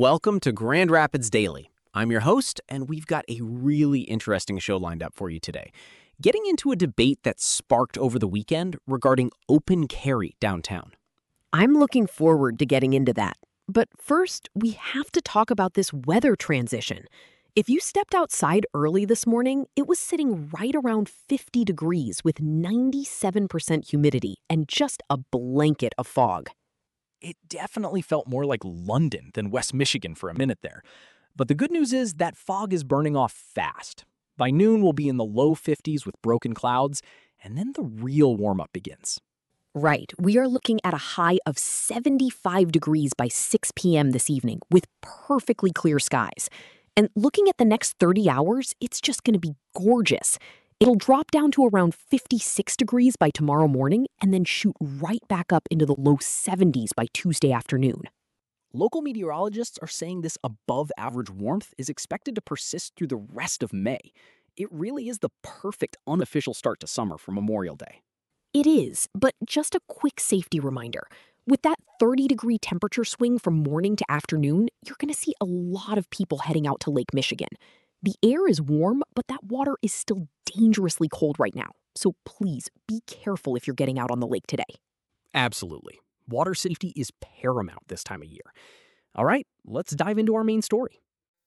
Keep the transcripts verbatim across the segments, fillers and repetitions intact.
Welcome to Grand Rapids Daily. I'm your host, and we've got a really interesting show lined up for you today. Getting into a debate that sparked over the weekend regarding open carry downtown. I'm looking forward to getting into that. But first, we have to talk about this weather transition. If you stepped outside early this morning, it was sitting right around fifty degrees with ninety-seven percent humidity and just a blanket of fog. It definitely felt more like London than West Michigan for a minute there. But the good news is that fog is burning off fast. By noon, we'll be in the low fifties with broken clouds, and then the real warm-up begins. Right. We are looking at a high of seventy-five degrees by six p.m. this evening with perfectly clear skies. And looking at the next thirty hours, it's just going to be gorgeous. It'll drop down to around fifty-six degrees by tomorrow morning and then shoot right back up into the low seventies by Tuesday afternoon. Local meteorologists are saying this above-average warmth is expected to persist through the rest of May. It really is the perfect unofficial start to summer for Memorial Day. It is, but just a quick safety reminder. With that thirty-degree temperature swing from morning to afternoon, you're going to see a lot of people heading out to Lake Michigan. The air is warm, but that water is still dangerously cold right now. So please be careful if you're getting out on the lake today. Absolutely. Water safety is paramount this time of year. All right, let's dive into our main story.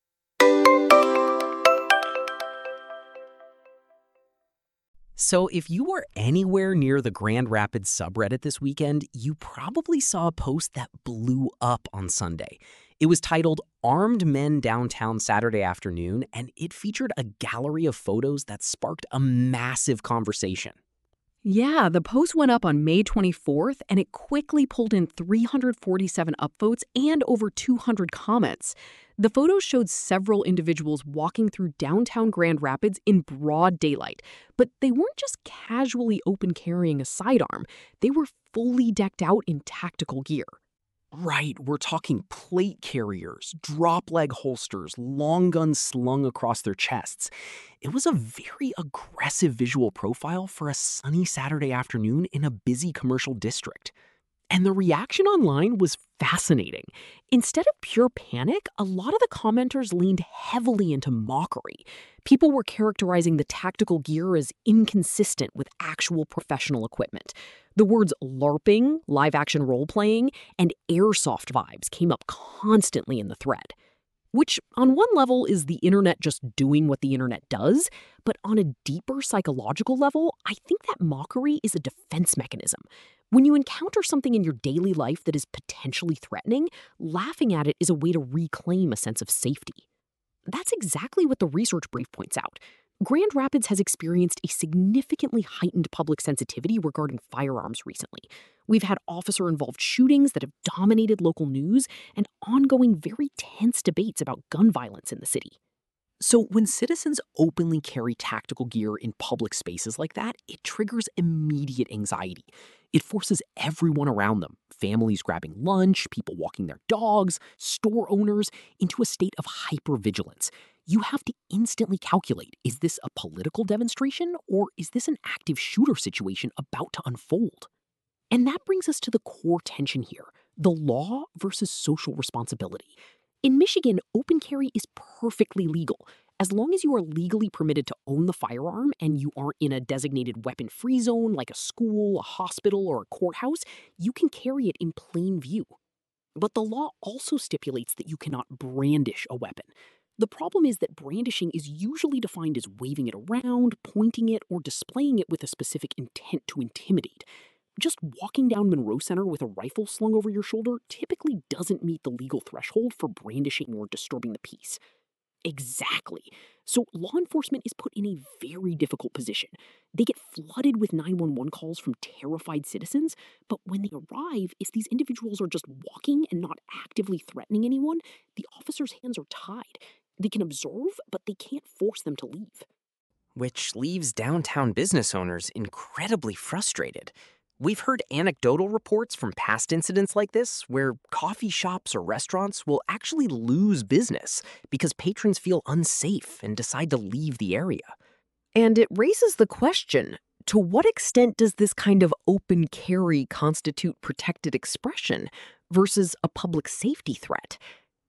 So if you were anywhere near the Grand Rapids subreddit this weekend, you probably saw a post that blew up on Sunday. It was titled Armed Men Downtown Saturday Afternoon, and it featured a gallery of photos that sparked a massive conversation. Yeah, the post went up on May twenty-fourth, and it quickly pulled in three hundred forty-seven upvotes and over two hundred comments. The photos showed several individuals walking through downtown Grand Rapids in broad daylight, but they weren't just casually open carrying a sidearm. They were fully decked out in tactical gear. Right, we're talking plate carriers, drop leg holsters, long guns slung across their chests. It was a very aggressive visual profile for a sunny Saturday afternoon in a busy commercial district. And the reaction online was fascinating. Instead of pure panic, a lot of the commenters leaned heavily into mockery. People were characterizing the tactical gear as inconsistent with actual professional equipment. The words LARPing, live-action role-playing, and airsoft vibes came up constantly in the thread. Which, on one level, is the internet just doing what the internet does, but on a deeper psychological level, I think that mockery is a defense mechanism. When you encounter something in your daily life that is potentially threatening, laughing at it is a way to reclaim a sense of safety. That's exactly what the research brief points out. Grand Rapids has experienced a significantly heightened public sensitivity regarding firearms recently. We've had officer-involved shootings that have dominated local news and ongoing very tense debates about gun violence in the city. So when citizens openly carry tactical gear in public spaces like that, it triggers immediate anxiety. It forces everyone around them, families grabbing lunch, people walking their dogs, store owners, into a state of hypervigilance. You have to instantly calculate, is this a political demonstration or is this an active shooter situation about to unfold? And that brings us to the core tension here, the law versus social responsibility. In Michigan, open carry is perfectly legal. As long as you are legally permitted to own the firearm and you aren't in a designated weapon-free zone like a school, a hospital, or a courthouse, you can carry it in plain view. But the law also stipulates that you cannot brandish a weapon. The problem is that brandishing is usually defined as waving it around, pointing it, or displaying it with a specific intent to intimidate. Just walking down Monroe Center with a rifle slung over your shoulder typically doesn't meet the legal threshold for brandishing or disturbing the peace. Exactly. So law enforcement is put in a very difficult position. They get flooded with nine one one calls from terrified citizens, but when they arrive, if these individuals are just walking and not actively threatening anyone, the officers' hands are tied. They can observe, but they can't force them to leave. Which leaves downtown business owners incredibly frustrated. We've heard anecdotal reports from past incidents like this where coffee shops or restaurants will actually lose business because patrons feel unsafe and decide to leave the area. And it raises the question, to what extent does this kind of open carry constitute protected expression versus a public safety threat?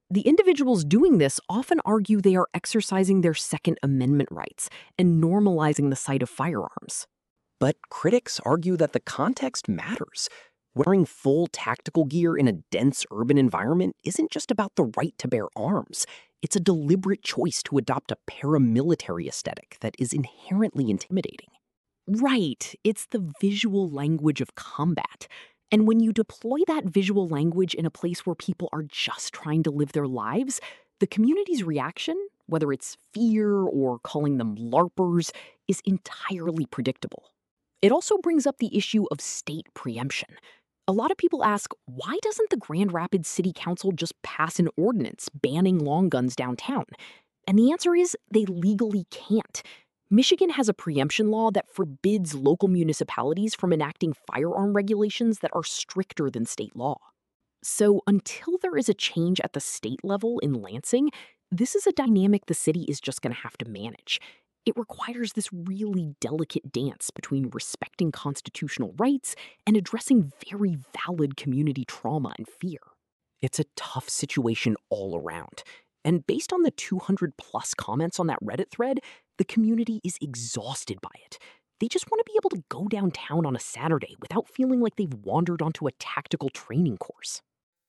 The individuals doing this often argue they are exercising their Second Amendment rights and normalizing the sight of firearms. But critics argue that the context matters. Wearing full tactical gear in a dense urban environment isn't just about the right to bear arms. It's a deliberate choice to adopt a paramilitary aesthetic that is inherently intimidating. Right, it's the visual language of combat. And when you deploy that visual language in a place where people are just trying to live their lives, the community's reaction, whether it's fear or calling them LARPers, is entirely predictable. It also brings up the issue of state preemption. A lot of people ask, why doesn't the Grand Rapids City Council just pass an ordinance banning long guns downtown? And the answer is they legally can't. Michigan has a preemption law that forbids local municipalities from enacting firearm regulations that are stricter than state law. So until there is a change at the state level in Lansing, this is a dynamic the city is just going to have to manage. It requires this really delicate dance between respecting constitutional rights and addressing very valid community trauma and fear. It's a tough situation all around. And based on the two hundred plus comments on that Reddit thread, the community is exhausted by it. They just want to be able to go downtown on a Saturday without feeling like they've wandered onto a tactical training course.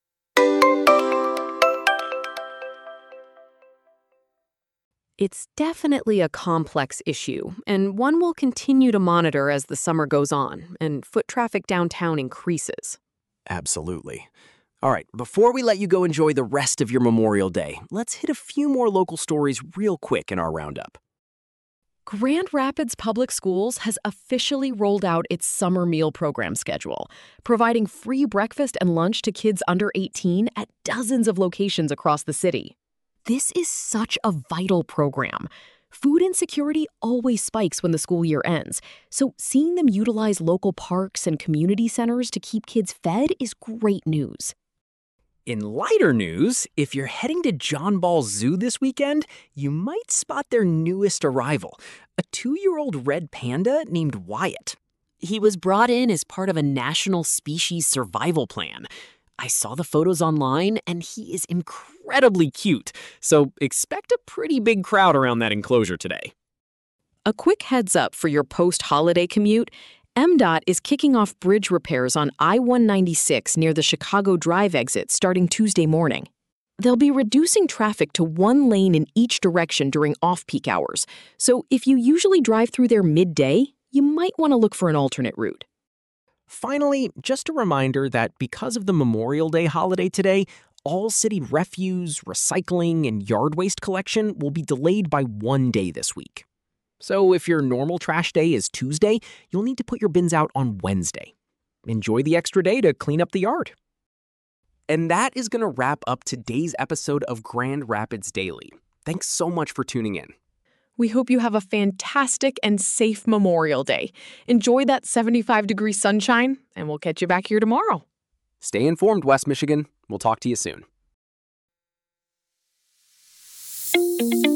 It's definitely a complex issue, and one we'll continue to monitor as the summer goes on and foot traffic downtown increases. Absolutely. All right, before we let you go enjoy the rest of your Memorial Day, let's hit a few more local stories real quick in our roundup. Grand Rapids Public Schools has officially rolled out its summer meal program schedule, providing free breakfast and lunch to kids under eighteen at dozens of locations across the city. This is such a vital program. Food insecurity always spikes when the school year ends, so seeing them utilize local parks and community centers to keep kids fed is great news. In lighter news, if you're heading to John Ball Zoo this weekend, you might spot their newest arrival, a two-year-old red panda named Wyatt. He was brought in as part of a national species survival plan. I saw the photos online, and he is incredibly cute, so expect a pretty big crowd around that enclosure today. A quick heads up for your post-holiday commute. M DOT is kicking off bridge repairs on I one ninety-six near the Chicago Drive exit starting Tuesday morning. They'll be reducing traffic to one lane in each direction during off-peak hours, so if you usually drive through there midday, you might want to look for an alternate route. Finally, just a reminder that because of the Memorial Day holiday today, all city refuse, recycling, and yard waste collection will be delayed by one day this week. So if your normal trash day is Tuesday, you'll need to put your bins out on Wednesday. Enjoy the extra day to clean up the yard. And that is going to wrap up today's episode of Grand Rapids Daily. Thanks so much for tuning in. We hope you have a fantastic and safe Memorial Day. Enjoy that seventy-five degree sunshine, and we'll catch you back here tomorrow. Stay informed, West Michigan. We'll talk to you soon.